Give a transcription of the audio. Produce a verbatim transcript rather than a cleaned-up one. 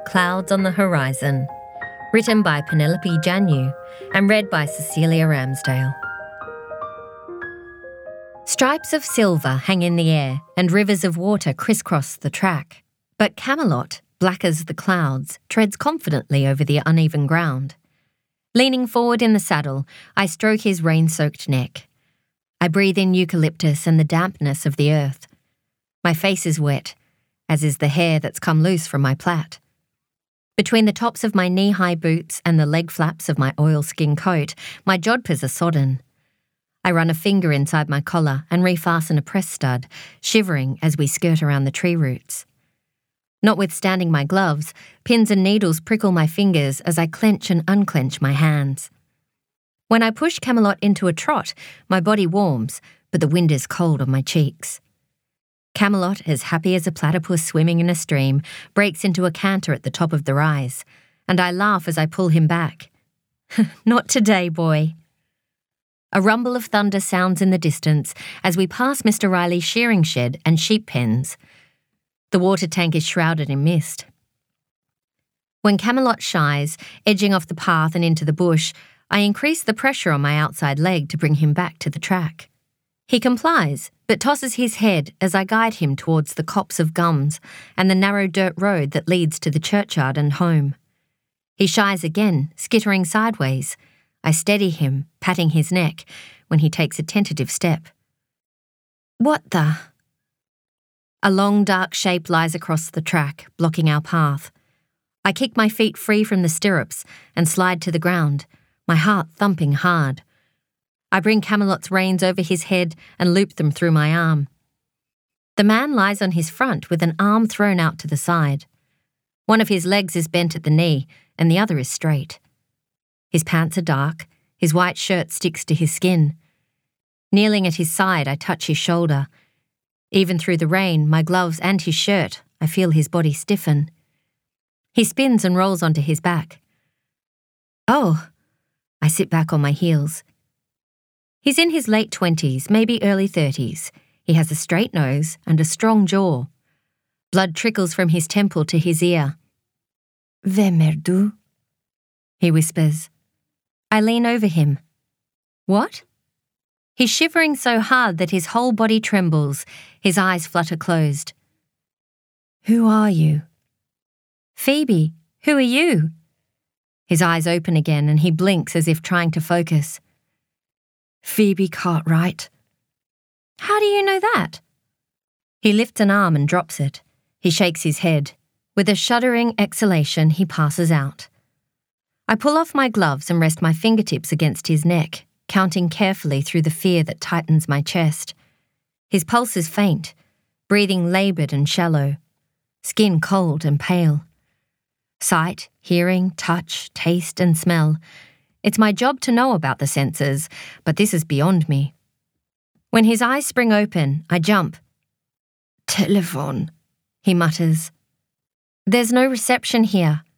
Clouds on the Horizon, written by Penelope Janu and read by Cecilia Ramsdale. Stripes of silver hang in the air and rivers of water crisscross the track, but Camelot, black as the clouds, treads confidently over the uneven ground. Leaning forward in the saddle, I stroke his rain-soaked neck. I breathe in eucalyptus and the dampness of the earth. My face is wet, as is the hair that's come loose from my plait. Between the tops of my knee-high boots and the leg flaps of my oilskin coat, my jodhpurs are sodden. I run a finger inside my collar and refasten a press stud, shivering as we skirt around the tree roots. Notwithstanding my gloves, pins and needles prickle my fingers as I clench and unclench my hands. When I push Camelot into a trot, my body warms, but the wind is cold on my cheeks. Camelot, as happy as a platypus swimming in a stream, breaks into a canter at the top of the rise, and I laugh as I pull him back. Not today, boy. A rumble of thunder sounds in the distance as we pass Mister Riley's shearing shed and sheep pens. The water tank is shrouded in mist. When Camelot shies, edging off the path and into the bush, I increase the pressure on my outside leg to bring him back to the track. He complies, but tosses his head as I guide him towards the copse of gums and the narrow dirt road that leads to the churchyard and home. He shies again, skittering sideways. I steady him, patting his neck, when he takes a tentative step. What the? A long dark shape lies across the track, blocking our path. I kick my feet free from the stirrups and slide to the ground, my heart thumping hard. I bring Camelot's reins over his head and loop them through my arm. The man lies on his front with an arm thrown out to the side. One of his legs is bent at the knee and the other is straight. His pants are dark, his white shirt sticks to his skin. Kneeling at his side, I touch his shoulder. Even through the rain, my gloves and his shirt, I feel his body stiffen. He spins and rolls onto his back. Oh, I sit back on my heels. He's in his late twenties, maybe early thirties. He has a straight nose and a strong jaw. Blood trickles from his temple to his ear. Vemerdu, he whispers. I lean over him. What? He's shivering so hard that his whole body trembles. His eyes flutter closed. Who are you? Phoebe, who are you? His eyes open again and he blinks as if trying to focus. Phoebe Cartwright. How do you know that? He lifts an arm and drops it. He shakes his head. With a shuddering exhalation, he passes out. I pull off my gloves and rest my fingertips against his neck, counting carefully through the fear that tightens my chest. His pulse is faint, breathing laboured and shallow, skin cold and pale. Sight, hearing, touch, taste and smell. It's my job to know about the senses, but this is beyond me. When his eyes spring open, I jump. Telephone, he mutters. There's no reception here.